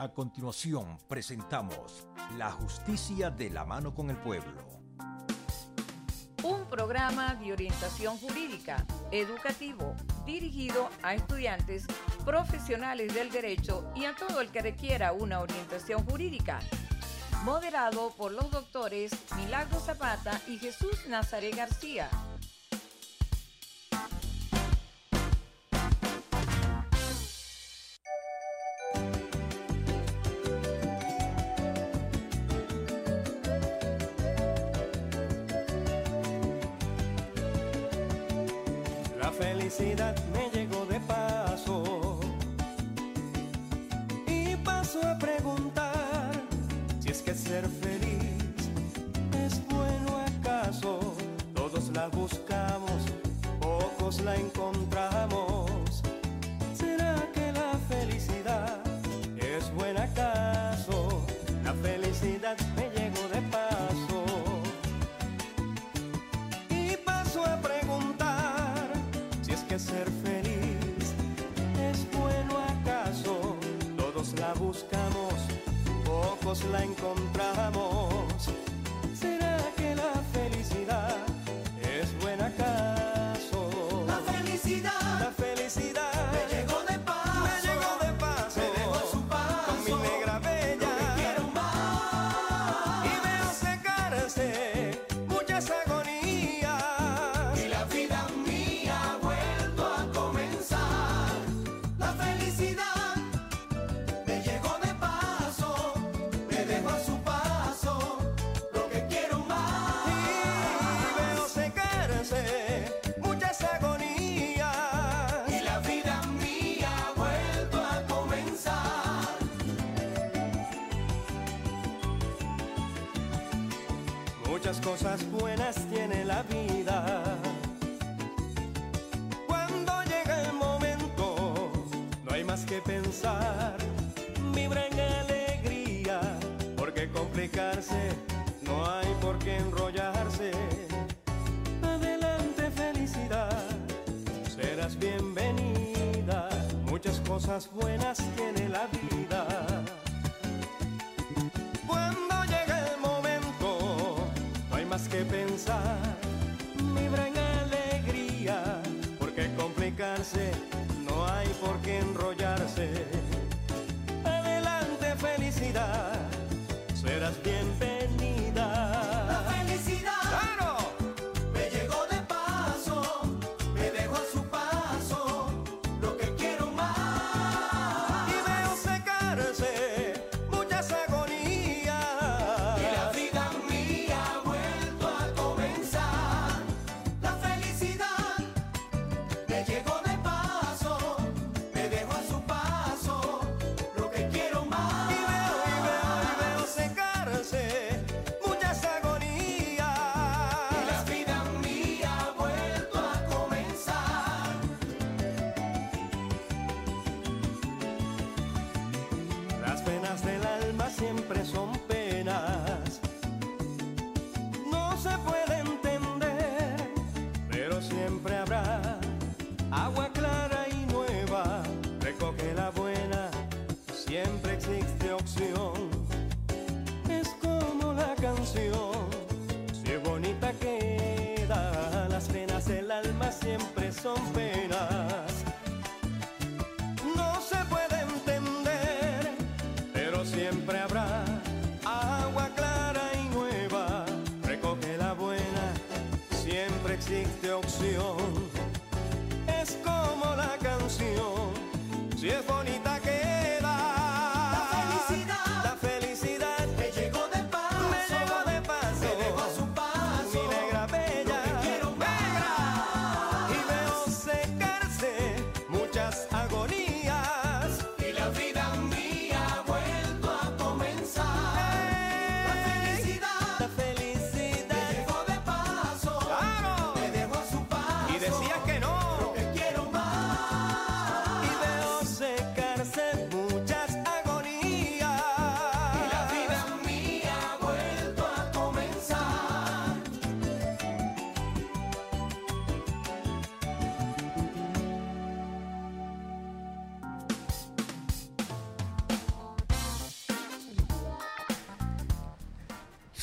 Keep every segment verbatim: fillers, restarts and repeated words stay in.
A continuación presentamos La Justicia de la Mano con el Pueblo. Un programa de orientación jurídica, educativo, dirigido a estudiantes, profesionales del derecho y a todo el que requiera una orientación jurídica. Moderado por los doctores Milagro Zapata y Jesús Nazaret García. La felicidad me llegó de paso y paso a preguntar si es que ser feliz es bueno acaso. Todos la buscamos, pocos la encontramos. ¿Será que la felicidad es buena acaso? La felicidad me llegó de paso y paso a preguntar si es que ser feliz es bueno acaso. Todos la buscamos, pocos la encontramos. ¿Será que la felicidad es buena acaso? La felicidad, la felicidad me llegó de paso, me llegó de paso, me dejó a su paso, con mi negra bella, lo que quiero más, y veo secarse muchas agonías, y la vida mía ha vuelto a comenzar. La felicidad me llegó de paso, me dejó a su paso, lo que quiero más, y veo secarse muchas agonías, y la vida mía ha vuelto a comenzar. muchas cosas buenas tiene la vida. Cuando llega el momento, no hay más que pensar, vibra en alegría, porque complicarse, no hay por qué enrollarse. Adelante felicidad, serás bienvenida, muchas cosas buenas tiene la vida. Cuando llega el momento, no hay más que pensar, vibra en alegría, porque complicarse, no hay por qué enrollarse. Adelante felicidad, serás bienvenida. La felicidad, ¡Claro! me llegó de paso, me dejó a su paso, lo que quiero más, Y veo secarse muchas agonías, y la vida mía ha vuelto a comenzar. La felicidad me llegó de paso, me dejó a su paso, lo que quiero más, y veo, y veo, y veo secarse muchas agonías, y la vida mía ha vuelto a comenzar. Las penas del alma siempre son penas, no se puede entender, pero siempre habrá agua clara y nueva. Recoge la buena, siempre existe opción. Es como la canción, si es bonita queda. Las penas del alma siempre son penas, no se puede entender, pero siempre habrá agua clara y nueva. Recoge la buena, siempre existe opción. Es como la canción, si es bonita queda. La felicidad, La felicidad me llegó de paso, me llegó de paso, me dejó a su paso, mi negra bella, lo que quiero más, y veo secarse muchas agonías, y la vida mía ha vuelto a comenzar. La felicidad la felicidad, me llegó de paso, ¡claro! me dejó a su paso, Y de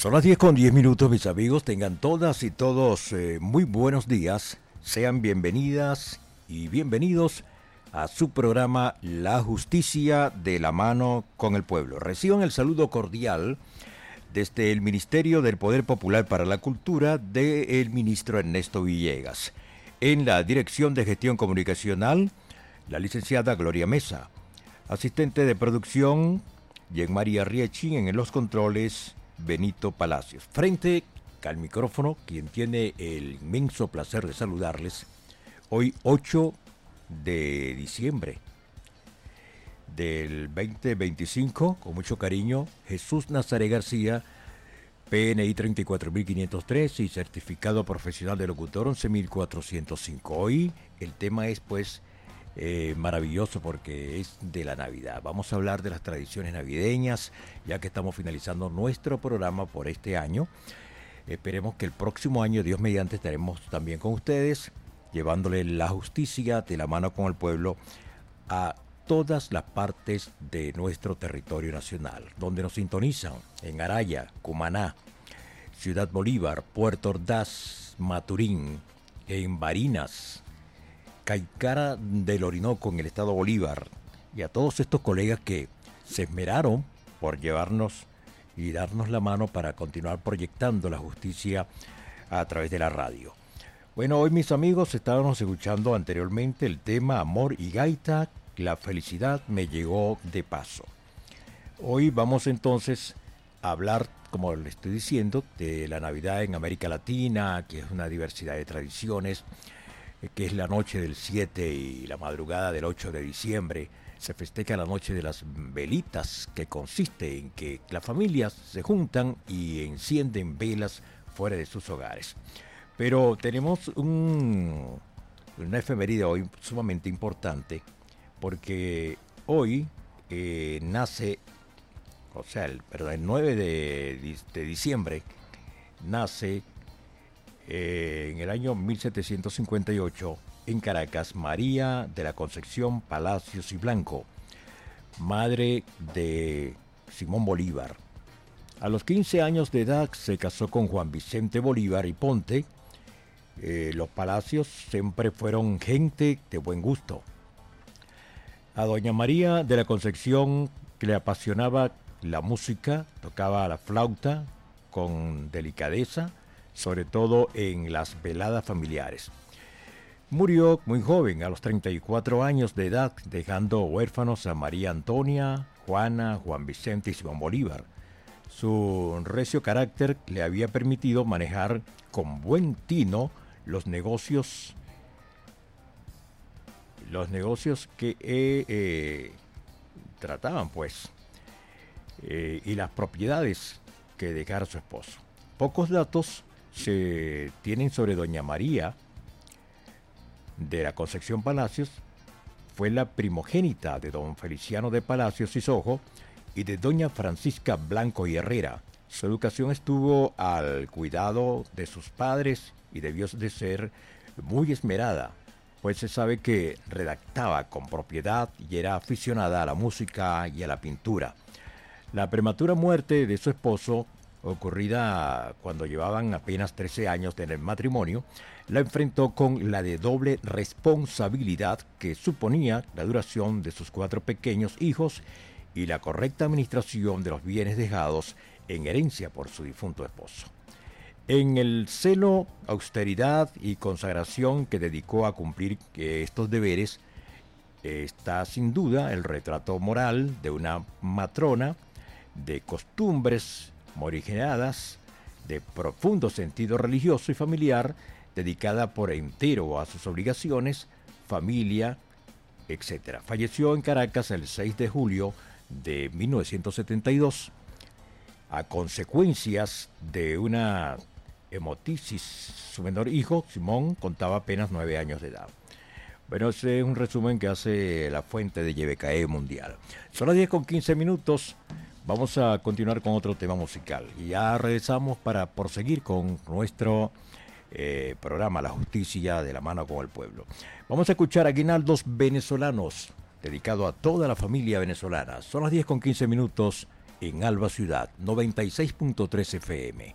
Son las diez con diez minutos, mis amigos. Tengan todas y todos eh, muy buenos días. Sean bienvenidas y bienvenidos a su programa La Justicia de la Mano con el Pueblo. Reciban el saludo cordial desde el Ministerio del Poder Popular para la Cultura del ministro Ernesto Villegas. En la Dirección de Gestión Comunicacional, la licenciada Gloria Mesa. Asistente de producción, Yen María Riechi. En los controles, Benito Palacios. Frente al micrófono, quien tiene el inmenso placer de saludarles, hoy ocho de diciembre del veinte veinticinco, con mucho cariño, Jesús Nazaret García, P N I treinta y cuatro mil quinientos tres y certificado profesional de locutor once mil cuatrocientos cinco. Hoy el tema es pues eh, maravilloso porque es de la Navidad. Vamos a hablar de las tradiciones navideñas, ya que estamos finalizando nuestro programa por este año. Esperemos que el próximo año, Dios mediante, estaremos también con ustedes, llevándole la justicia de la mano con el pueblo a todas las partes de nuestro territorio nacional, donde nos sintonizan en Araya, Cumaná, Ciudad Bolívar, Puerto Ordaz, Maturín, en Barinas, Caicara del Orinoco en el estado Bolívar, y a todos estos colegas que se esmeraron por llevarnos y darnos la mano para continuar proyectando la justicia a través de la radio. Bueno, hoy mis amigos estábamos escuchando anteriormente el tema Amor y Gaita, la felicidad me llegó de paso. Hoy vamos entonces a hablar, como le estoy diciendo, de la Navidad en América Latina, que es una diversidad de tradiciones, que es la noche del siete y la madrugada del ocho de diciembre. Se festeja la noche de las velitas, que consiste en que las familias se juntan y encienden velas fuera de sus hogares. Pero tenemos un, una efeméride hoy sumamente importante, porque hoy eh, nace, o sea, el, perdón, el nueve de, de diciembre, nace eh, en el año mil setecientos cincuenta y ocho, en Caracas, María de la Concepción Palacios y Blanco, madre de Simón Bolívar. A los quince años de edad se casó con Juan Vicente Bolívar y Ponte. Eh, los Palacios siempre fueron gente de buen gusto. A doña María de la Concepción, que le apasionaba la música, tocaba la flauta con delicadeza, sobre todo en las veladas familiares. Murió muy joven, a los treinta y cuatro años de edad, dejando huérfanos a María Antonia, Juana, Juan Vicente y Simón Bolívar. Su recio carácter le había permitido manejar con buen tino los negocios, los negocios que eh, eh, trataban, pues, eh, y las propiedades que dejara su esposo. Pocos datos se tienen sobre doña María de la Concepción Palacios. Fue la primogénita de don Feliciano de Palacios y Sojo y de doña Francisca Blanco y Herrera. Su educación estuvo al cuidado de sus padres y debió de ser muy esmerada, pues se sabe que redactaba con propiedad y era aficionada a la música y a la pintura. La prematura muerte de su esposo, ocurrida cuando llevaban apenas trece años en el matrimonio, la enfrentó con la de doble responsabilidad que suponía la duración de sus cuatro pequeños hijos y la correcta administración de los bienes dejados en herencia por su difunto esposo. En el celo, austeridad y consagración que dedicó a cumplir estos deberes, está sin duda el retrato moral de una matrona de costumbres moriginadas, de profundo sentido religioso y familiar, dedicada por entero a sus obligaciones, familia, etcétera. Falleció en Caracas el seis de julio de mil novecientos setenta y dos a consecuencias de una hemotisis. Su menor hijo, Simón, contaba apenas nueve años de edad. Bueno, ese es un resumen que hace la fuente de Yebecae Mundial. Son las diez con quince minutos. Vamos a continuar con otro tema musical. Y ya regresamos para proseguir con nuestro eh, programa La Justicia de la Mano con el Pueblo. Vamos a escuchar aguinaldos venezolanos, dedicado a toda la familia venezolana. Son las diez con quince minutos en Alba Ciudad, noventa y seis punto tres F M.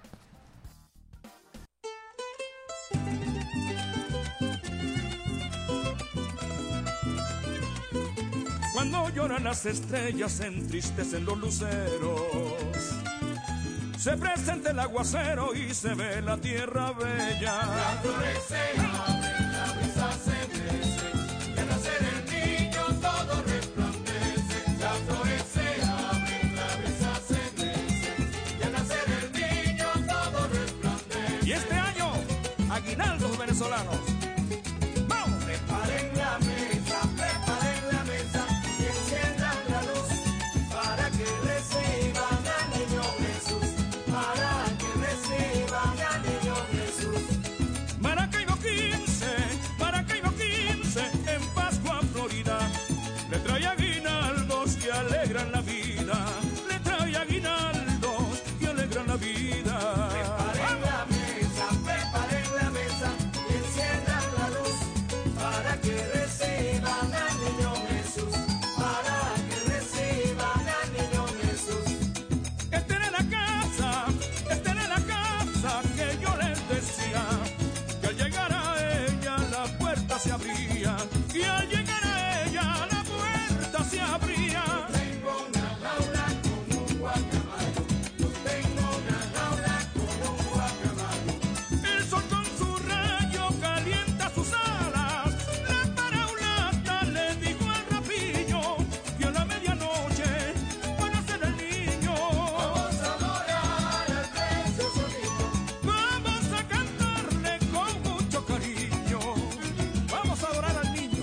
Cuando lloran las estrellas, se entristecen los luceros. Se presenta el aguacero y se ve la tierra bella. La flores se abren, la brisa se mece, y al nacer el niño todo resplandece. Las flores se abren, la brisa se mece, y al nacer el niño todo resplandece. Y este año, aguinaldos venezolanos. ¡Vamos! Preparen la mesa, preparen la mesa, y enciendan la luz para que reciban al niño Jesús, para que reciban al niño Jesús. Maracaibo quince, Maracaibo quince, en Pascua, Florida. Le trae aguinaldos que alegran la vida. Le trae aguinaldos que alegran la vida. Preparen la mesa, preparen la mesa, y enciendan la luz para que reciban al niño Jesús, para que reciban al niño Jesús. Estén en la casa, estén en la casa que yo les decía, que al llegar a ella la puerta se abría, y al llegar a ella la puerta se abría. Tengo una jaula con un guacamayo, yo tengo una jaula con un guacamayo. El sol con su rayo calienta sus alas, la paraulata le dijo al rapillo, que a la medianoche van a ser el niño. Vamos a adorar al precioso niño, Vamos a cantarle con mucho cariño. Vamos a adorar al niño.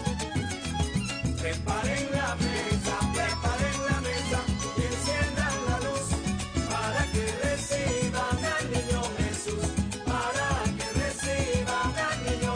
preparen la mesa, preparen la mesa, y enciendan la luz para que reciban al niño Jesús, para que reciban al niño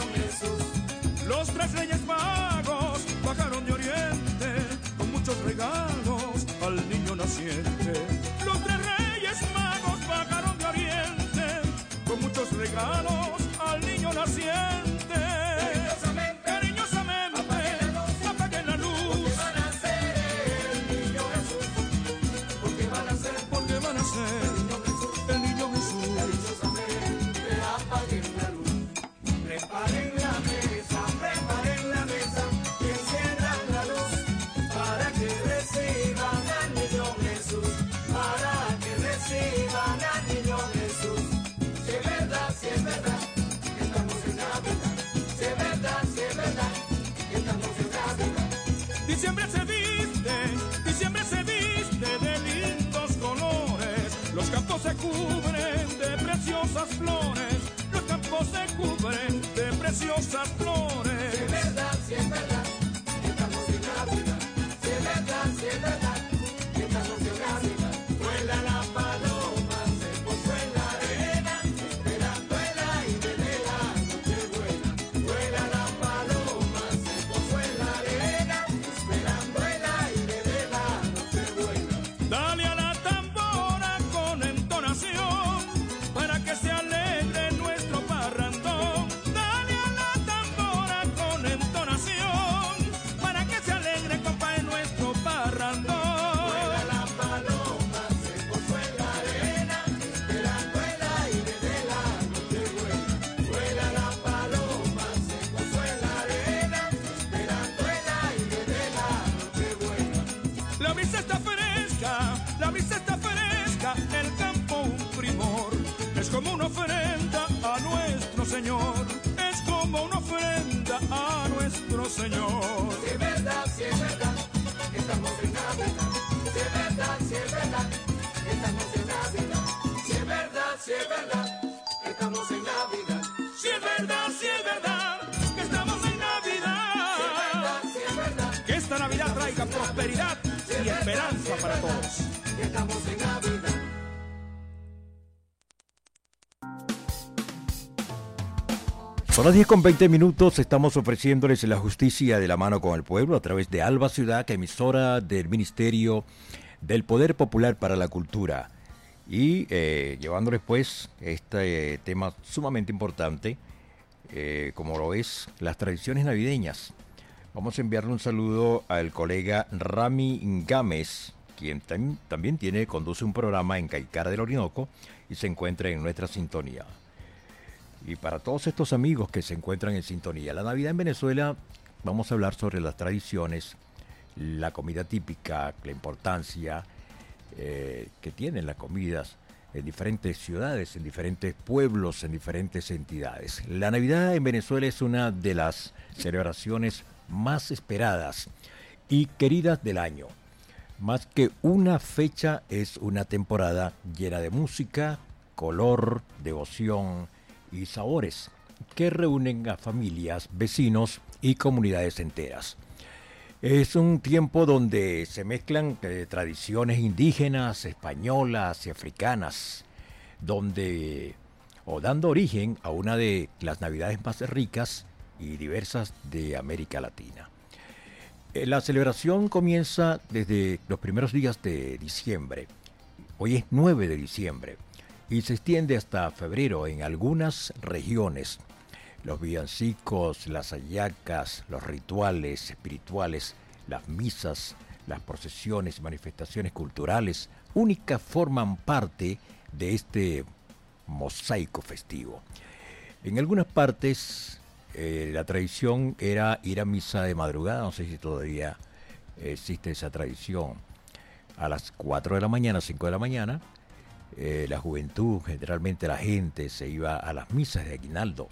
Jesús. Los tres reyes magos bajaron de oriente con muchos regalos al niño naciente. Los tres reyes magos bajaron de oriente con muchos regalos al niño naciente. Cariñosamente, Cariñosamente, apaguen la luz, van a ser el niño Jesús, porque van a ser porque van a ser el niño Jesús. cariñosamente, apaguen la luz. Preparen la mesa, preparen la mesa, y enciendan la luz para que reciban al niño Jesús, para que reciban al niño Jesús. Si es verdad, si es verdad, que estamos en Navidad. Si es verdad, si es verdad, que estamos en Navidad. Diciembre se viste, diciembre se viste de lindos colores. Los campos se cubren de preciosas flores. Los campos se cubren de preciosas Si flores. es verdad, si es verdad, que estamos en Navidad. Si es verdad, si es verdad, que estamos en Navidad. Vuela la paloma, se posó en la arena, esperando el aire de la noche buena. Vuela la paloma, se posó en la arena, esperando el aire de la noche buena. Dale a la tambora con entonación para que se alegre nuestro parrandón. Dale a la tambora con entonación para que se alegre, compadre, nuestro parrandón. Vuela la paloma, se posó en la arena, esperando el aire de la noche buena. Vuela la paloma, se posó en la arena, esperando el aire de la noche buena. La brisa está fresca, la brisa está fresca, el campo un primor. Es como una ofrenda a nuestro Señor, es como una ofrenda a nuestro Señor. Si es verdad, si es verdad, que estamos en Navidad. Si es verdad, si es verdad, que estamos en Navidad. Si es verdad, si es verdad, que estamos en Navidad. Si es verdad, si es verdad, que estamos en Navidad. Si es verdad, Que esta Navidad traiga prosperidad y esperanza para todos. que estamos en Navidad. Son las diez con veinte minutos, estamos ofreciéndoles la justicia de la mano con el pueblo a través de Alba Ciudad, emisora del Ministerio del Poder Popular para la Cultura. Y eh, llevándoles pues este eh, tema sumamente importante, eh, como lo es las tradiciones navideñas. Vamos a enviarle un saludo al colega Rami Gámez, quien tam- también tiene, conduce un programa en Caicara del Orinoco y se encuentra en nuestra sintonía. Y para todos estos amigos que se encuentran en sintonía, la Navidad en Venezuela, vamos a hablar sobre las tradiciones, la comida típica, la importancia eh, que tienen las comidas en diferentes ciudades, en diferentes pueblos, en diferentes entidades. La Navidad en Venezuela es una de las celebraciones más esperadas y queridas del año. Más que una fecha, es una temporada llena de música, color, devoción y sabores que reúnen a familias, vecinos y comunidades enteras. Es un tiempo donde se mezclan eh, tradiciones indígenas, españolas y africanas, donde o dando origen a una de las navidades más ricas y diversas de América Latina. Eh, La celebración comienza desde los primeros días de diciembre. Hoy es nueve de diciembre y se extiende hasta febrero en algunas regiones. Los villancicos, las hallacas, los rituales espirituales, las misas, las procesiones y manifestaciones culturales únicas forman parte de este mosaico festivo. En algunas partes eh, la tradición era ir a misa de madrugada, no sé si todavía existe esa tradición, a las cuatro de la mañana, cinco de la mañana. Eh, la juventud, generalmente la gente, se iba a las misas de aguinaldo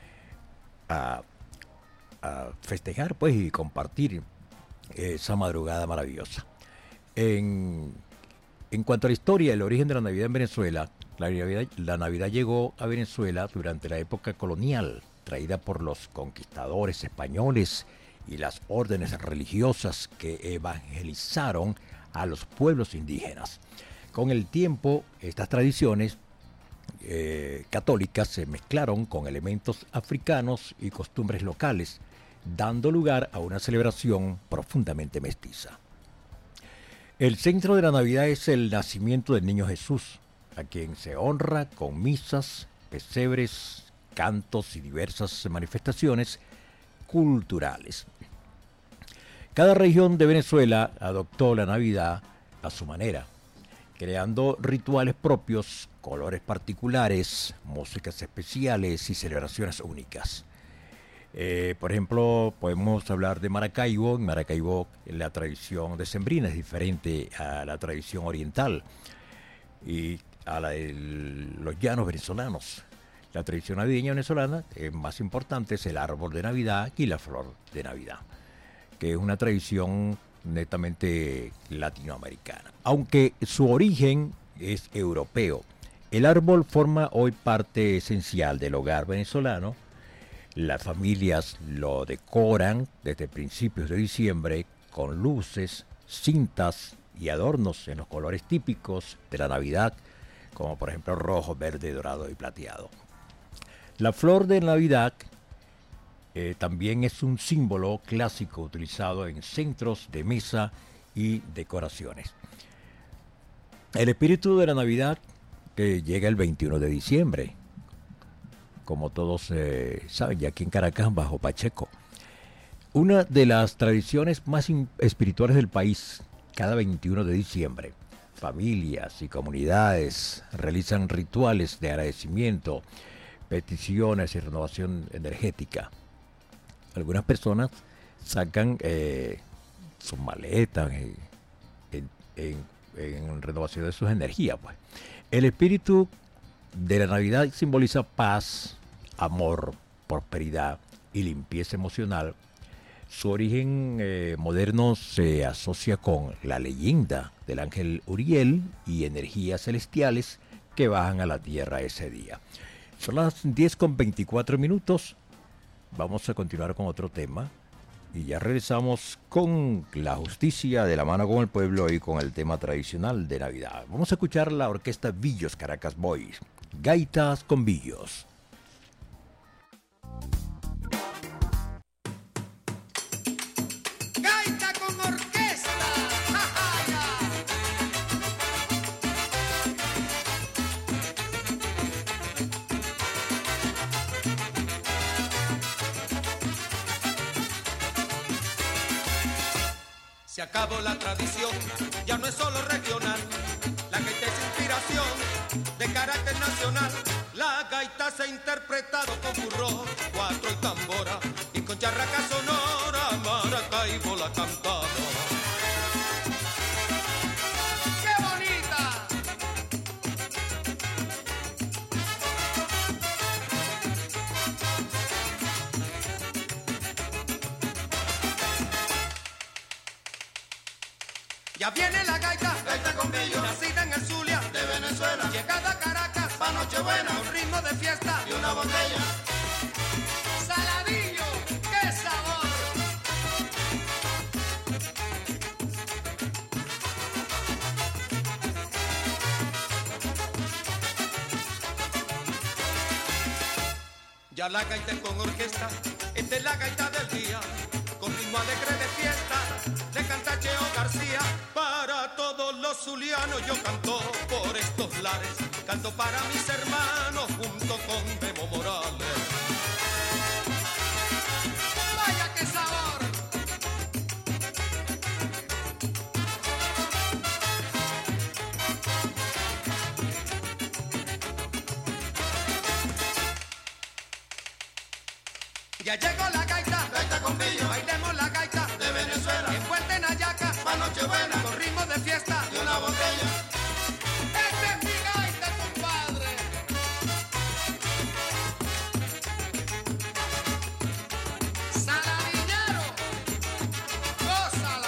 a, a festejar pues y compartir esa madrugada maravillosa. En, en cuanto a la historia, el origen de la Navidad en Venezuela, la Navidad, la Navidad llegó a Venezuela durante la época colonial, traída por los conquistadores españoles y las órdenes religiosas que evangelizaron a los pueblos indígenas. Con el tiempo, estas tradiciones eh, católicas se mezclaron con elementos africanos y costumbres locales, dando lugar a una celebración profundamente mestiza. El centro de la Navidad es el nacimiento del niño Jesús, a quien se honra con misas, pesebres, cantos y diversas manifestaciones culturales. Cada región de Venezuela adoptó la Navidad a su manera, creando rituales propios, colores particulares, músicas especiales y celebraciones únicas. Eh, por ejemplo, podemos hablar de Maracaibo. En Maracaibo la tradición decembrina es diferente a la tradición oriental y a la de los llanos venezolanos. La tradición navideña venezolana eh, más importante es el árbol de Navidad y la flor de Navidad, que es una tradición netamente latinoamericana. Aunque su origen es europeo, el árbol forma hoy parte esencial del hogar venezolano. Las familias lo decoran desde principios de diciembre con luces, cintas y adornos en los colores típicos de la Navidad, como por ejemplo rojo, verde, dorado y plateado. La flor de Navidad eh, también es un símbolo clásico utilizado en centros de mesa y decoraciones. El espíritu de la Navidad que llega el veintiuno de diciembre, como todos eh, saben, ya aquí en Caracas, bajo Pacheco. Una de las tradiciones más espirituales del país, cada veintiuno de diciembre, familias y comunidades realizan rituales de agradecimiento, peticiones y renovación energética. Algunas personas sacan eh, sus maletas en, en, en, en renovación de sus energías. Pues. El espíritu de la Navidad simboliza paz, amor, prosperidad y limpieza emocional. Su origen eh, moderno se asocia con la leyenda del ángel Uriel y energías celestiales que bajan a la tierra ese día. Son las diez con veinticuatro minutos. Vamos a continuar con otro tema y ya regresamos con la justicia de la mano con el pueblo y con el tema tradicional de Navidad. Vamos a escuchar la orquesta Villos Caracas Boys, Gaitas con Villos. Gaita con orquesta. Se acabó la tradición, ya no es solo regional. La gaita es inspiración de carácter nacional. La gaita se ha interpretado con burro, cuatro y tambora, y con charraca sonora, Maracaibo la cantado. ¡Qué bonita! Ya viene la gaita, gaita con brillo, nacida en el Zulia, de Venezuela, llegada a Caracas, pa' Nochebuena, un ritmo de fiesta y una botella. Saladillo, qué sabor. Ya la gaita es con orquesta, esta es la gaita del día, con ritmo alegre de fiesta, de canta Cheo García. Para todos los zulianos yo canto por estos lares, canto para mis hermanos junto con Memo Morales. ¡Vaya qué sabor! Ya llegó la gaita, gaita con brillo, bailemos la gaita de Venezuela, envuelta en hallaca, pa' Nochebuena, con ritmo de fiesta y una botella. ¡Esta es mi gaita, compadre! ¡Saladillero! ¡Gózala!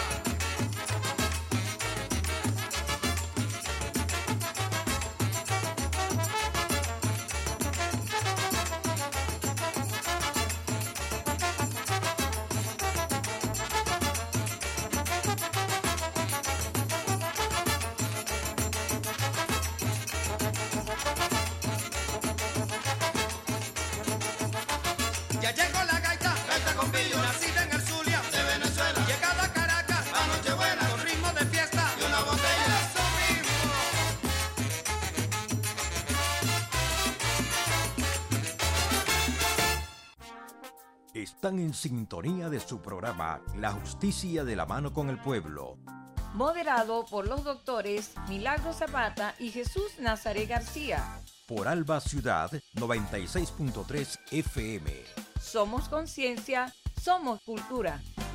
Ya llegó la gaita, gaita con brillo, nacida en el Zulia, de Venezuela, llegada a Caracas, a Nochebuena, con ritmo de fiesta y una botella. ¡Eso mismo! Están en sintonía de su programa La Justicia de la Mano con el Pueblo. Moderado por los doctores Milagro Zapata y Jesús Nazaret García. Por Alba Ciudad noventa y seis punto tres F M. Somos conciencia, somos cultura.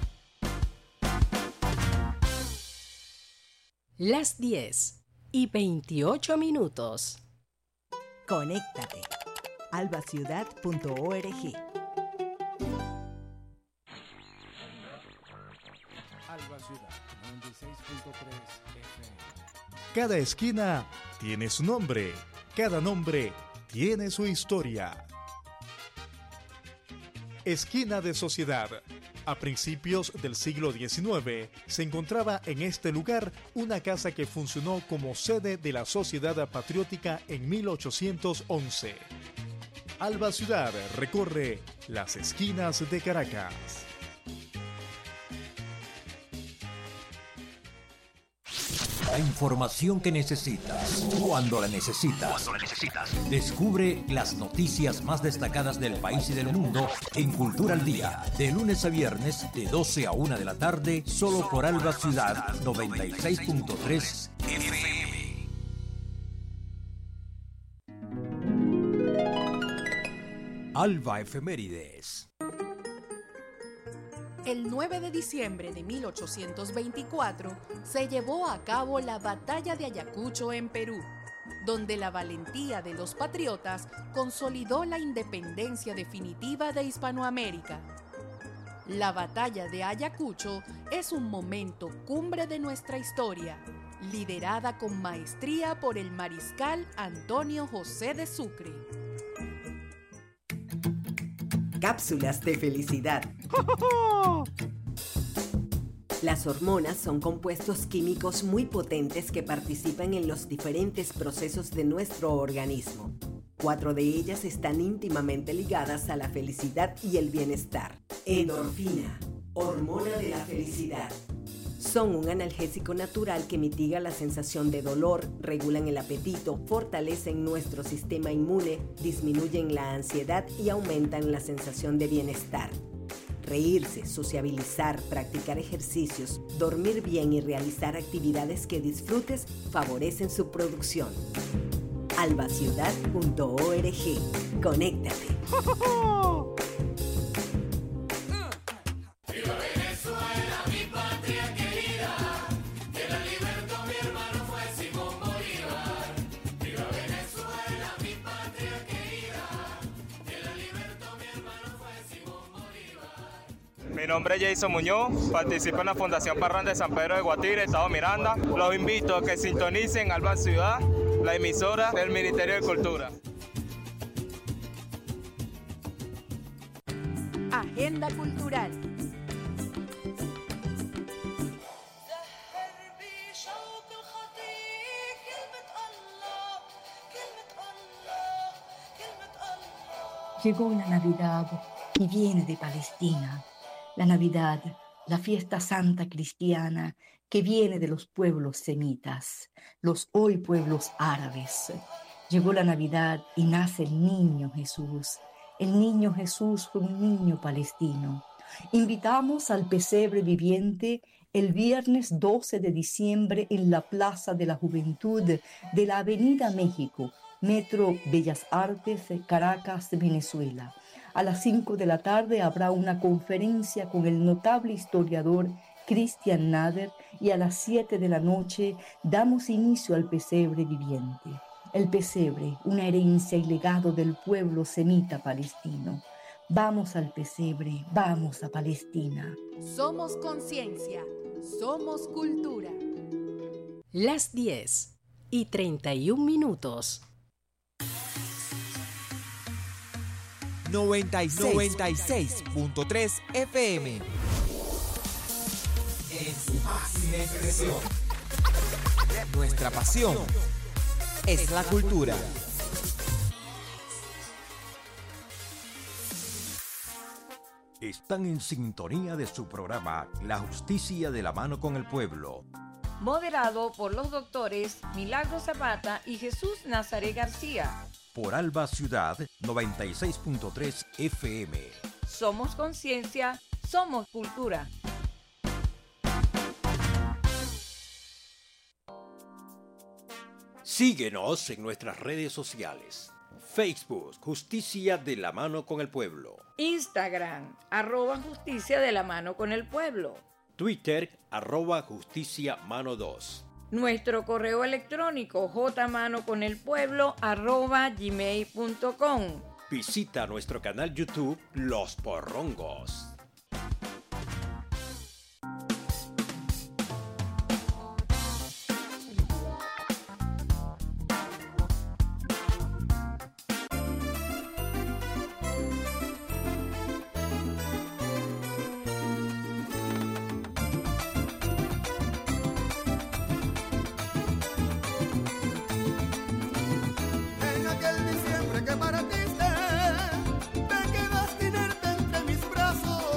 Las diez y veintiocho minutos. Conéctate. alba ciudad punto org. Alba Ciudad noventa y seis punto tres F M. Cada esquina tiene su nombre. Cada nombre tiene su historia. Esquina de Sociedad. A principios del siglo diecinueve se encontraba en este lugar una casa que funcionó como sede de la Sociedad Patriótica en mil ochocientos once. Alba Ciudad recorre las esquinas de Caracas. La información que necesitas, cuando la necesitas. Cuando la necesitas. Descubre las noticias más destacadas del país y del mundo en Cultura al Día, de lunes a viernes, de doce a una de la tarde, solo por Alba Ciudad noventa y seis punto tres F M. Alba Efemérides. El nueve de diciembre de mil ochocientos veinticuatro se llevó a cabo la Batalla de Ayacucho en Perú, donde la valentía de los patriotas consolidó la independencia definitiva de Hispanoamérica. La Batalla de Ayacucho es un momento cumbre de nuestra historia, liderada con maestría por el mariscal Antonio José de Sucre. Cápsulas de felicidad. Las hormonas son compuestos químicos muy potentes que participan en los diferentes procesos de nuestro organismo. Cuatro de ellas están íntimamente ligadas a la felicidad y el bienestar. Endorfina, hormona de la felicidad. Son un analgésico natural que mitiga la sensación de dolor, regulan el apetito, fortalecen nuestro sistema inmune, disminuyen la ansiedad y aumentan la sensación de bienestar. Reírse, sociabilizar, practicar ejercicios, dormir bien y realizar actividades que disfrutes favorecen su producción. alba ciudad punto org. Conéctate. Mi nombre es Jason Muñoz, participo en la Fundación Parranda de San Pedro de Guatire, Estado Miranda. Los invito a que sintonicen Alba Ciudad, la emisora del Ministerio de Cultura. Agenda Cultural. Llegó la Navidad y viene de Palestina. La Navidad, la fiesta santa cristiana que viene de los pueblos semitas, los hoy pueblos árabes. Llegó la Navidad y nace el niño Jesús. El niño Jesús fue un niño palestino. Invitamos al pesebre viviente el viernes doce de diciembre en la Plaza de la Juventud de la Avenida México, Metro Bellas Artes, Caracas, Venezuela. A las cinco de la tarde habrá una conferencia con el notable historiador Christian Nader y a las siete de la noche damos inicio al pesebre viviente. El pesebre, una herencia y legado del pueblo semita palestino. Vamos al pesebre, vamos a Palestina. Somos conciencia, somos cultura. Las diez y treinta y un minutos. noventa y seis punto tres F M. En su máxima expresión. Nuestra pasión es la cultura. Están en sintonía de su programa La Justicia de la Mano con el Pueblo. Moderado por los doctores Milagro Zapata y Jesús Nazaret García. Por Alba Ciudad noventa y seis punto tres F M. Somos conciencia, somos cultura. Síguenos en nuestras redes sociales. Facebook, Justicia de la Mano con el Pueblo. Instagram, arroba Justicia de la Mano con el Pueblo. Twitter, arroba Justicia Mano dos. Nuestro correo electrónico jmanoconelpueblo arroba gmail punto com. Visita nuestro canal YouTube Los Porrongos. En aquel diciembre que partiste, te quedaste inerte entre mis brazos.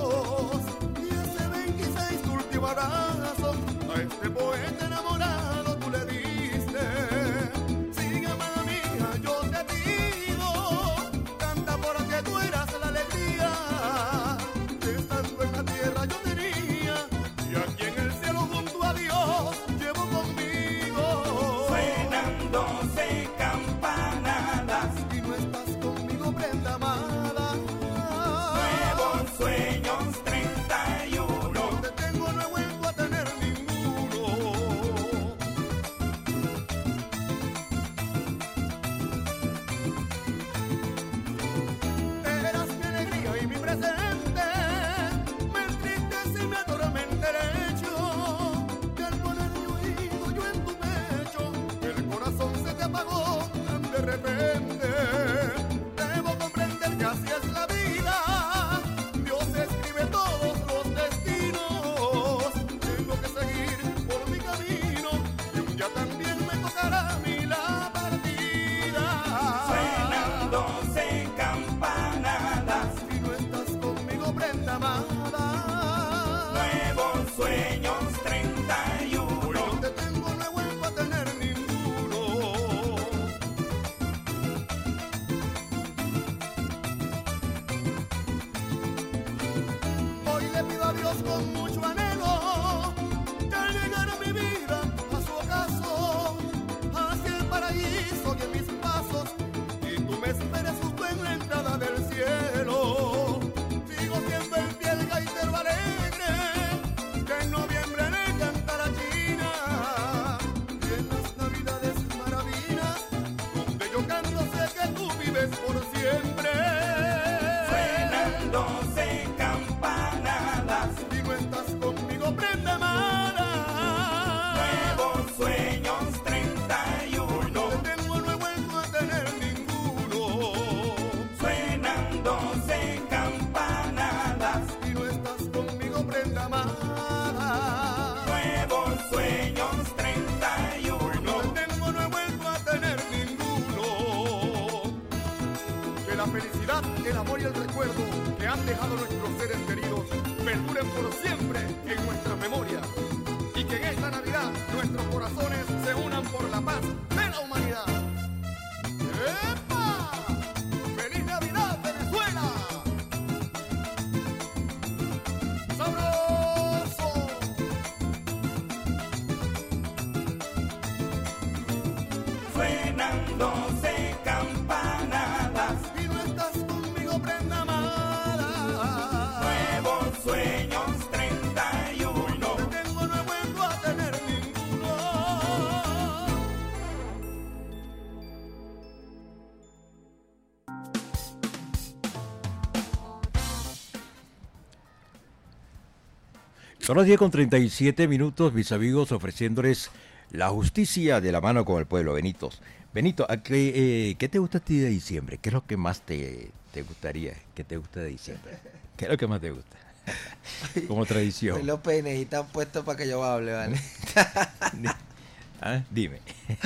Navidad, el amor y el recuerdo que han dejado nuestros seres queridos perduren por siempre en nuestra memoria. Y que en esta Navidad nuestros corazones se unan por la paz de la humanidad. ¡Epa! ¡Feliz Navidad, Venezuela! ¡Sabroso! Suenan doce campanadas y no estás conmigo, prenda amada. Nuevos sueños treinta y uno. Te tengo, no he vuelto a tener ninguno. Son las diez con treinta y siete minutos, mis amigos, ofreciéndoles la justicia de la mano con el pueblo. Benitos. Benito, ¿a qué, eh, ¿qué te gusta a ti de diciembre? ¿Qué es lo que más te, te gustaría? ¿Qué te gusta de diciembre? ¿Qué es lo que más te gusta? Como tradición. Los peines están puestos para que yo hable, ¿vale? ¿Ah? Dime.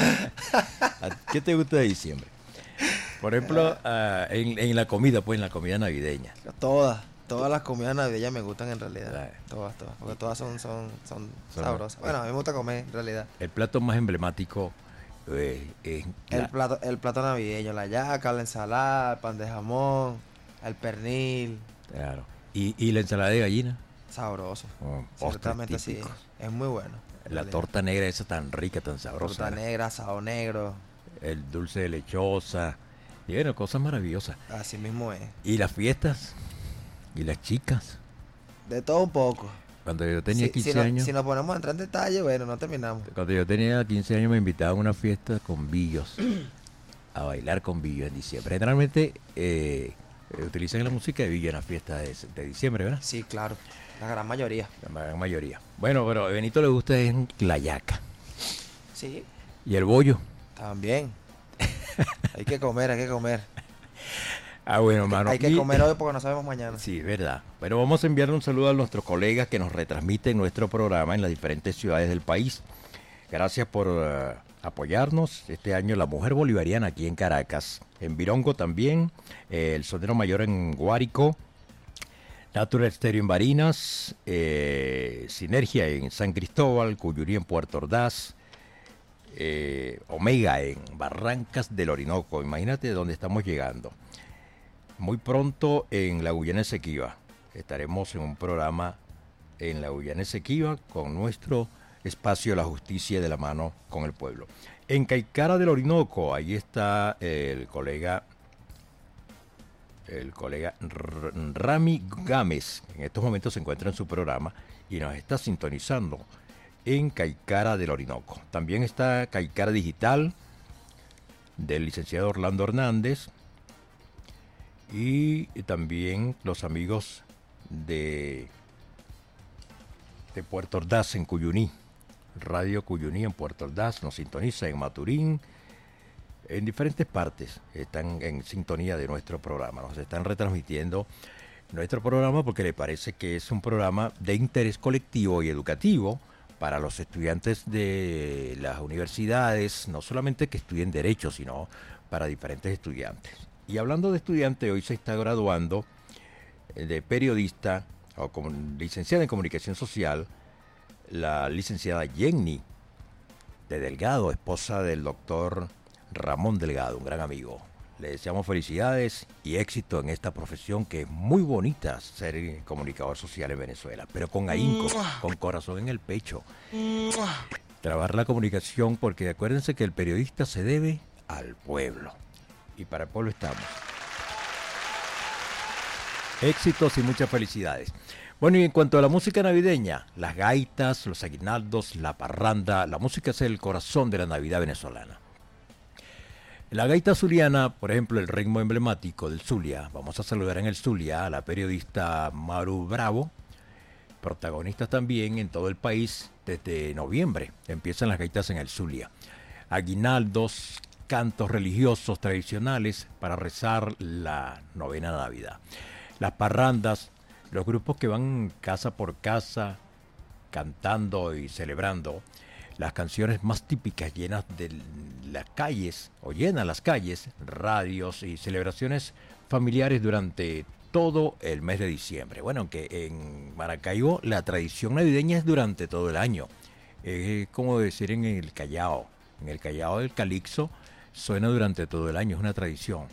¿Qué te gusta de diciembre? Por ejemplo, uh, en, en la comida, pues en la comida navideña. Todas. Todas las comidas navideñas me gustan en realidad. Todas, todas. Porque todas son, son, son, son sabrosas. Bueno, a mí me gusta comer en realidad. El plato más emblemático eh, es el la... plato, el plato navideño, la yaca, la ensalada, el pan de jamón, el pernil. Claro. ¿Y, y la ensalada de gallina? Sabroso. Oh, Ciertamente sí. Es muy bueno. La torta negra esa tan rica, tan sabrosa. Torta negra, asado negro. El dulce de lechosa. Y bueno, cosas maravillosas. Así mismo es. ¿Y las fiestas? ¿Y las chicas? De todo un poco. Cuando yo tenía si, quince si no, años... Si nos ponemos a entrar en detalle, bueno, no terminamos. Cuando yo tenía quince años me invitaban a una fiesta con billos. A bailar con billos en diciembre. Generalmente eh, utilizan la música de billo en las fiestas de, de diciembre, ¿verdad? Sí, claro. La gran mayoría. La gran mayoría. Bueno, pero a Benito le gusta es la yaca. Sí. ¿Y el bollo? También. Hay que comer, hay que comer. Ah, bueno, hermano. Hay que y... comer hoy porque no sabemos mañana. Sí, verdad. Bueno, vamos a enviarle un saludo a nuestros colegas que nos retransmiten nuestro programa en las diferentes ciudades del país. Gracias por uh, apoyarnos. Este año la Mujer Bolivariana aquí en Caracas. En Virongo también. Eh, el Sonero Mayor en Guárico. Natural Stereo en Barinas. Eh, Sinergia en San Cristóbal. Cuyurí en Puerto Ordaz. Eh, Omega en Barrancas del Orinoco. Imagínate dónde estamos llegando. Muy pronto en la Guyana Esequiba. Estaremos en un programa en la Guyana Esequiba con nuestro espacio La Justicia de la Mano con el Pueblo. En Caicara del Orinoco, ahí está el colega el colega Rami Gámez. En estos momentos se encuentra en su programa y nos está sintonizando en Caicara del Orinoco. También está Caicara Digital del licenciado Orlando Hernández. Y también los amigos de, de Puerto Ordaz en Cuyuní. Radio Cuyuní en Puerto Ordaz nos sintoniza en Maturín. En diferentes partes están en sintonía de nuestro programa. Nos están retransmitiendo nuestro programa porque le parece que es un programa de interés colectivo y educativo para los estudiantes de las universidades, no solamente que estudien Derecho, sino para diferentes estudiantes. Y hablando de estudiante, hoy se está graduando de periodista o como licenciada en comunicación social, la licenciada Jenny de Delgado, esposa del doctor Ramón Delgado, un gran amigo. Le deseamos felicidades y éxito en esta profesión que es muy bonita, ser comunicador social en Venezuela, pero con ahínco, con corazón en el pecho. Trabajar la comunicación porque acuérdense que el periodista se debe al pueblo. Y para el pueblo estamos. Éxitos y muchas felicidades. Bueno, y en cuanto a la música navideña, las gaitas, los aguinaldos, la parranda, la música es el corazón de la Navidad venezolana. La gaita zuliana, por ejemplo, el ritmo emblemático del Zulia. Vamos a saludar en el Zulia a la periodista Maru Bravo, protagonista también en todo el país desde noviembre. Empiezan las gaitas en el Zulia. Aguinaldos, cantos religiosos tradicionales para rezar la novena Navidad. Las parrandas, los grupos que van casa por casa cantando y celebrando las canciones más típicas, llenas de las calles o llenan las calles, radios y celebraciones familiares durante todo el mes de diciembre. Bueno, aunque en Maracaibo la tradición navideña es durante todo el año. Es como decir en el Callao. En el Callao el calixo suena durante todo el año, es una tradición.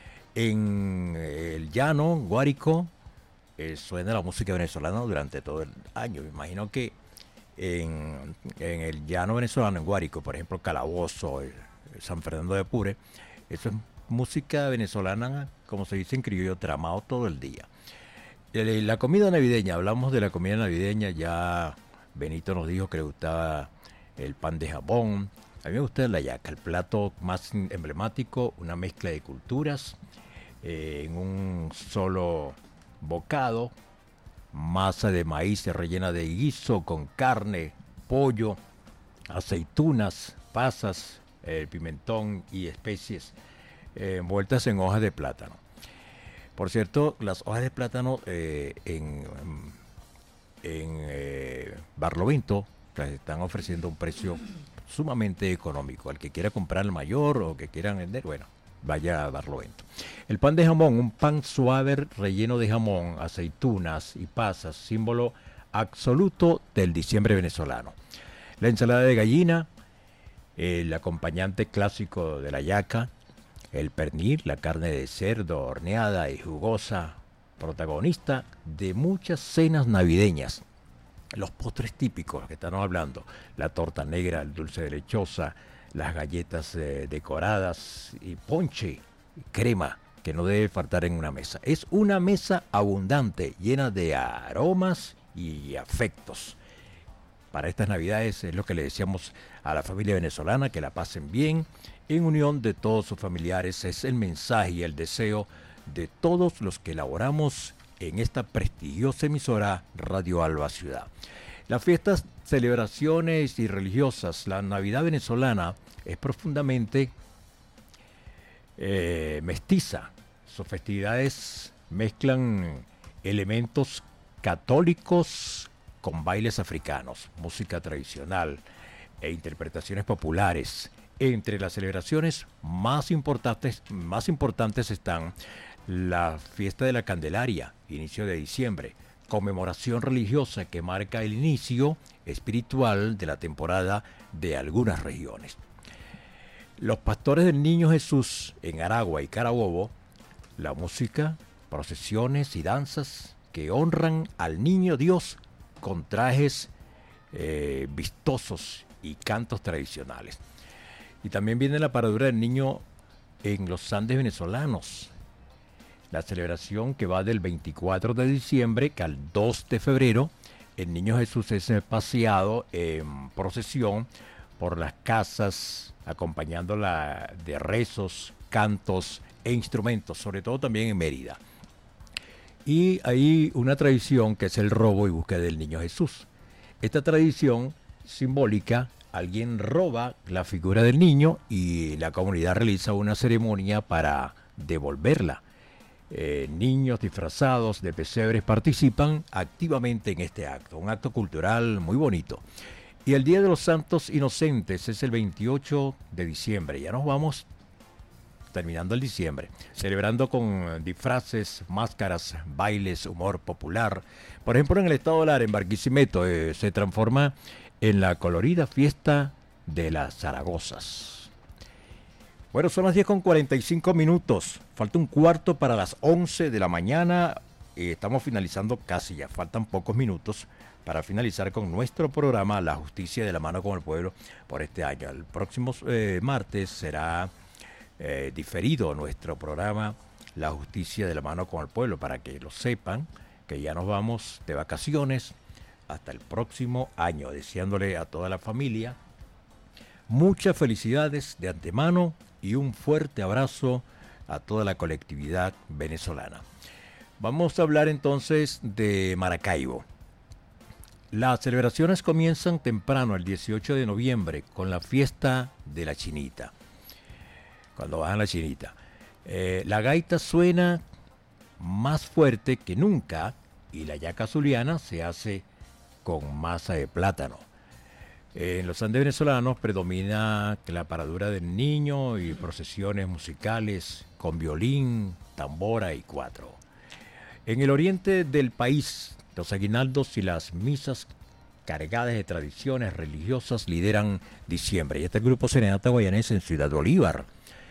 En el llano, Guárico, eh, suena la música venezolana durante todo el año. Me imagino que en, en el llano venezolano, en Guárico, por ejemplo, Calabozo, el, el San Fernando de Apure, eso es música venezolana, como se dice en criollo, tramado todo el día. El, la comida navideña, hablamos de la comida navideña, ya Benito nos dijo que le gustaba el pan de jamón. A mí me gusta la yaca, el plato más emblemático, una mezcla de culturas eh, en un solo bocado, masa de maíz rellena de guiso con carne, pollo, aceitunas, pasas, eh, pimentón y especies eh, envueltas en hojas de plátano. Por cierto, las hojas de plátano eh, en, en eh, Barlovento las están ofreciendo un precio sumamente económico. Al que quiera comprar el mayor o que quieran vender, bueno, vaya a Barlovento. El pan de jamón, un pan suave relleno de jamón, aceitunas y pasas, símbolo absoluto del diciembre venezolano. La ensalada de gallina, el acompañante clásico de la yaca, el pernil, la carne de cerdo horneada y jugosa, protagonista de muchas cenas navideñas. Los postres típicos que estamos hablando, la torta negra, el dulce de lechosa, las galletas eh, decoradas y ponche, crema, que no debe faltar en una mesa. Es una mesa abundante, llena de aromas y afectos. Para estas navidades es lo que le decíamos a la familia venezolana, que la pasen bien, en unión de todos sus familiares. Es el mensaje y el deseo de todos los que elaboramos en esta prestigiosa emisora Radio Alba Ciudad. Las fiestas, celebraciones y religiosas, la Navidad venezolana es profundamente eh, mestiza. Sus festividades mezclan elementos católicos con bailes africanos, música tradicional e interpretaciones populares. Entre las celebraciones más importantes, más importantes están la fiesta de la Candelaria, inicio de diciembre, conmemoración religiosa que marca el inicio espiritual de la temporada de algunas regiones. Los pastores del Niño Jesús en Aragua y Carabobo, la música, procesiones y danzas que honran al Niño Dios con trajes eh, vistosos y cantos tradicionales. Y también viene la paradura del niño en los Andes venezolanos, la celebración que va del veinticuatro de diciembre al dos de febrero. El Niño Jesús es paseado en procesión por las casas, acompañándola de rezos, cantos e instrumentos, sobre todo también en Mérida. Y hay una tradición que es el robo y búsqueda del Niño Jesús. Esta tradición simbólica, alguien roba la figura del niño y la comunidad realiza una ceremonia para devolverla. Eh, niños disfrazados de pesebres participan activamente en este acto, un acto cultural muy bonito. Y el Día de los Santos Inocentes es el veintiocho de diciembre, ya nos vamos terminando el diciembre, celebrando con disfraces, máscaras, bailes, humor popular. Por ejemplo, en el estado de Lara, en Barquisimeto, eh, se transforma en la colorida fiesta de las Zaragozas. Bueno, son las diez con cuarenta y cinco minutos. Falta un cuarto para las once de la mañana. Eh, estamos finalizando casi, ya faltan pocos minutos para finalizar con nuestro programa La Justicia de la Mano con el Pueblo por este año. El próximo eh, martes será eh, diferido nuestro programa La Justicia de la Mano con el Pueblo, para que lo sepan, que ya nos vamos de vacaciones hasta el próximo año, deseándole a toda la familia muchas felicidades de antemano y un fuerte abrazo a toda la colectividad venezolana. Vamos a hablar entonces de Maracaibo. Las celebraciones comienzan temprano, el dieciocho de noviembre, con la fiesta de la Chinita. Cuando bajan la Chinita. Eh, la gaita suena más fuerte que nunca y la yaca zuliana se hace con masa de plátano. En los Andes venezolanos predomina la paradura del niño y procesiones musicales con violín, tambora y cuatro. En el oriente del país, los aguinaldos y las misas cargadas de tradiciones religiosas lideran diciembre. Y este grupo Serenata Guayanense en Ciudad Bolívar,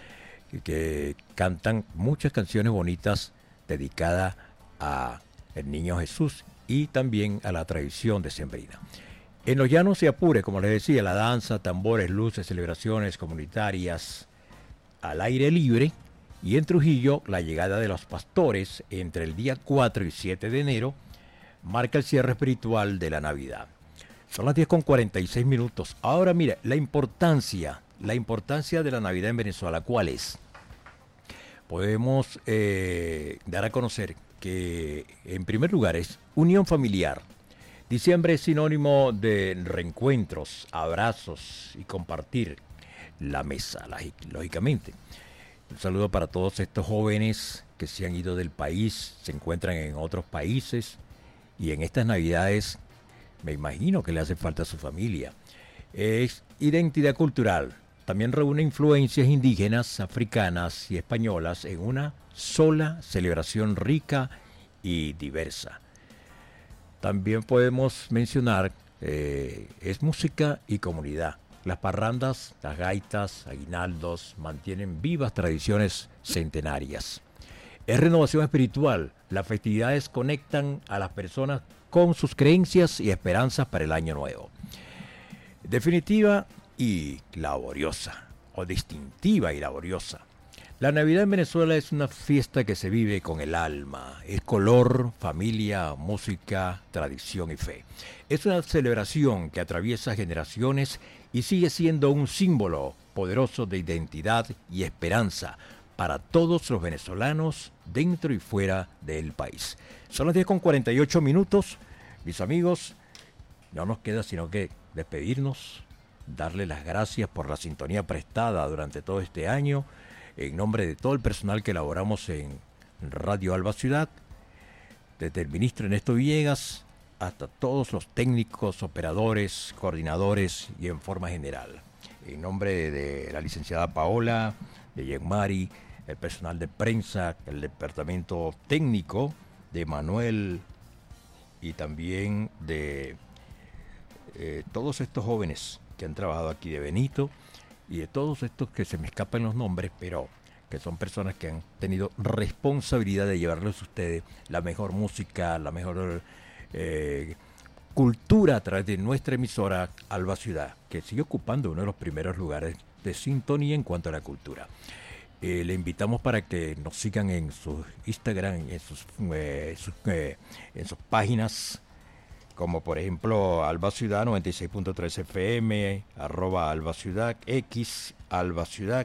que cantan muchas canciones bonitas dedicadas a el Niño Jesús y también a la tradición decembrina. En los llanos de Apure, como les decía, la danza, tambores, luces, celebraciones comunitarias al aire libre. Y en Trujillo, la llegada de los pastores entre el día cuatro y siete de enero marca el cierre espiritual de la Navidad. Son las diez con cuarenta y seis minutos. Ahora mira, la importancia, la importancia de la Navidad en Venezuela, ¿cuál es? Podemos eh, dar a conocer que, en primer lugar, es unión familiar. Diciembre es sinónimo de reencuentros, abrazos y compartir la mesa, lógicamente. Un saludo para todos estos jóvenes que se han ido del país, se encuentran en otros países y en estas Navidades me imagino que le hace falta a su familia. Es identidad cultural. También reúne influencias indígenas, africanas y españolas en una sola celebración rica y diversa. También podemos mencionar, eh, es música y comunidad. Las parrandas, las gaitas, aguinaldos mantienen vivas tradiciones centenarias. Es renovación espiritual. Las festividades conectan a las personas con sus creencias y esperanzas para el año nuevo. Definitiva y laboriosa, o distintiva y laboriosa. La Navidad en Venezuela es una fiesta que se vive con el alma. Es color, familia, música, tradición y fe. Es una celebración que atraviesa generaciones y sigue siendo un símbolo poderoso de identidad y esperanza para todos los venezolanos dentro y fuera del país. Son las diez con cuarenta y ocho minutos. Mis amigos, no nos queda sino que despedirnos, darle las gracias por la sintonía prestada durante todo este año, en nombre de todo el personal que elaboramos en Radio Alba Ciudad, desde el ministro Ernesto Villegas hasta todos los técnicos, operadores, coordinadores y en forma general. En nombre de la licenciada Paola, de Yenmari, el personal de prensa, el departamento técnico de Manuel y también de eh, todos estos jóvenes que han trabajado aquí, de Benito, y de todos estos que se me escapan los nombres, pero que son personas que han tenido responsabilidad de llevarles a ustedes la mejor música, la mejor eh, cultura a través de nuestra emisora Alba Ciudad, que sigue ocupando uno de los primeros lugares de sintonía en cuanto a la cultura. Eh, le invitamos para que nos sigan en su Instagram, en sus, eh, sus, eh, en sus páginas, como por ejemplo Alba Ciudad noventa y seis punto tres F M, arroba Alba Ciudad, X, Alba Ciudad,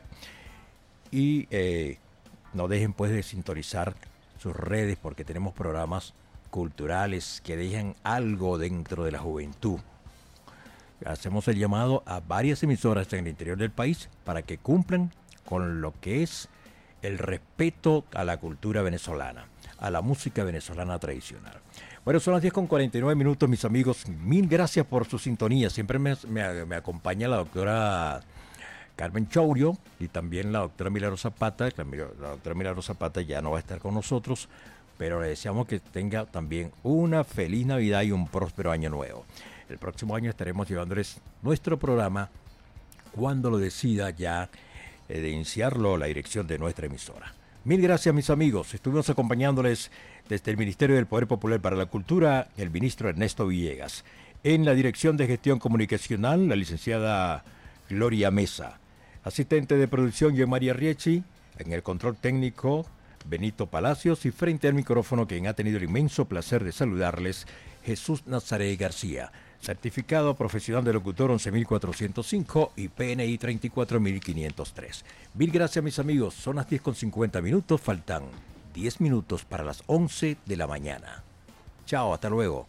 y eh, no dejen pues de sintonizar sus redes porque tenemos programas culturales que dejan algo dentro de la juventud. Hacemos el llamado a varias emisoras en el interior del país para que cumplan con lo que es el respeto a la cultura venezolana, a la música venezolana tradicional. Bueno, son las diez con cuarenta y nueve minutos, mis amigos. Mil gracias por su sintonía. Siempre me, me, me acompaña la doctora Carmen Chourio y también la doctora Milagro Zapata. La, la doctora Milagro Zapata ya no va a estar con nosotros, pero le deseamos que tenga también una feliz Navidad y un próspero año nuevo. El próximo año estaremos llevándoles nuestro programa cuando lo decida ya eh, de iniciarlo la dirección de nuestra emisora. Mil gracias, mis amigos. Estuvimos acompañándoles desde el Ministerio del Poder Popular para la Cultura, el ministro Ernesto Villegas. En la Dirección de Gestión Comunicacional, la licenciada Gloria Mesa. Asistente de producción, yo María Riechi. En el control técnico, Benito Palacios. Y frente al micrófono, quien ha tenido el inmenso placer de saludarles, Jesús Nazaret García. Certificado profesional de locutor once mil cuatrocientos cinco y P N I treinta y cuatro mil quinientos tres. Mil gracias, mis amigos. Son las diez con cincuenta minutos. Faltan diez minutos para las once de la mañana. Chao, hasta luego.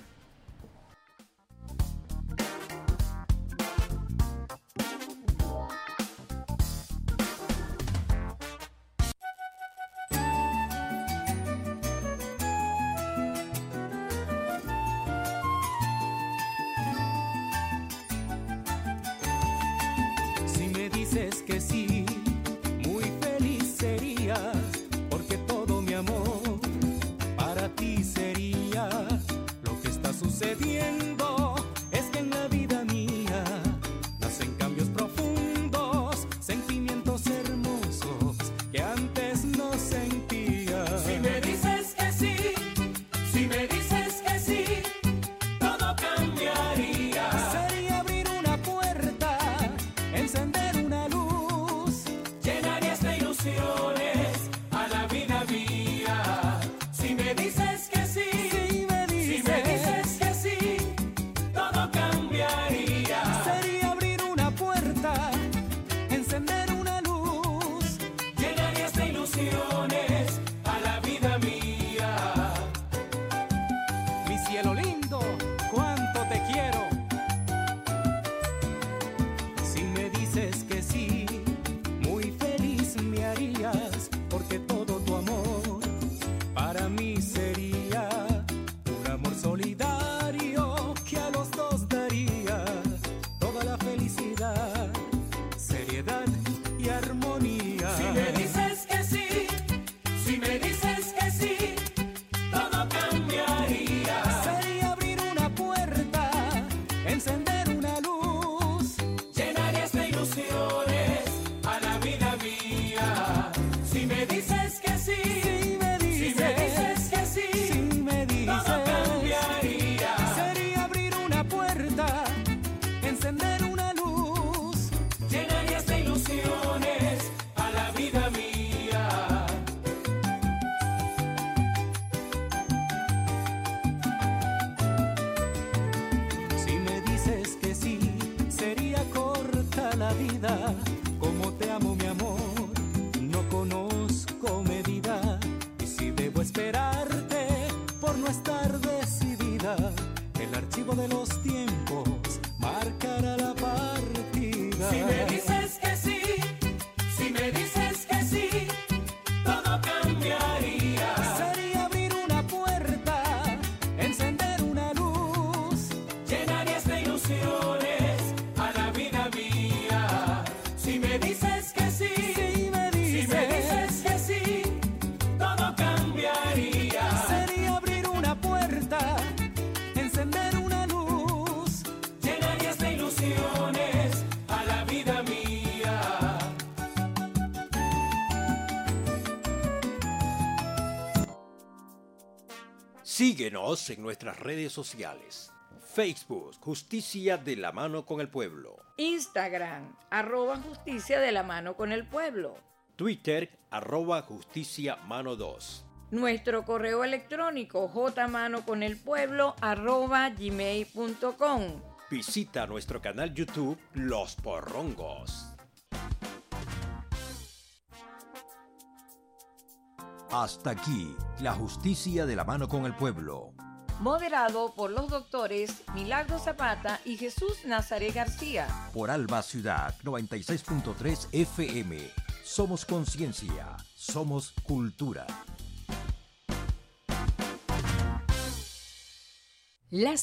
dices que sí, muy feliz serías, porque todo mi amor para ti sería. Lo que está sucediendo es que en la vida mía nacen cambios profundos, sentimientos hermosos que antes no sentía. Si me dices que sí, si me dices que sí, todo cambiaría. Sería abrir una puerta, encender una luz, llenarías de ilusiones a la vida mía. Si me dices que sí, si me dices, si me dices que sí, todo cambiaría. sería abrir una puerta, encender una luz, llenarías de ilusiones a la vida mía. mi cielo lindo, cuánto te quiero. Si me dices que sí, muy feliz me harías, porque todo tu amor para mí sería un amor solidario que a los dos daría toda la felicidad, seriedad y armonía. Si me dices que sí, si me dices que sí, todo cambiaría. Sería abrir una puerta, encender una luz, Llenarías de ilusiones a la vida mía. Si me dices que sí, si me si dices, me dices que sí, si me dices, todo cambiaría. sería abrir una puerta, encender una luz, Llenarías de ilusiones a la vida mía. si me dices que sí, sería corta la vida, como te amo mi amor, no conozco medida, y si debo esperarte por no estar decidida, el archivo de los tiempos marcará la partida. Si me dices que sí, si me dices que sí, todo cambiaría. Sería abrir una puerta, encender una luz, Llenarías de ilusiones a la vida mía. Si me dices que sí, si me si me dices, dices que sí, todo cambiaría. sería abrir una puerta, encender una luz, Llenarías de ilusiones a la vida mía. Síguenos en nuestras redes sociales. Facebook, Justicia de la Mano con el Pueblo. Instagram, arroba justicia de la mano con el pueblo. Twitter, arroba Justicia Mano dos. Nuestro correo electrónico, jmanoconelpueblo, arroba gmail punto com. Visita nuestro canal YouTube Los Porrongos. Hasta aquí, la Justicia de la Mano con el Pueblo. Moderado por los doctores Milagro Zapata y Jesús Nazaret García. Por Alba Ciudad noventa y seis punto tres F M. Somos conciencia, somos cultura. Las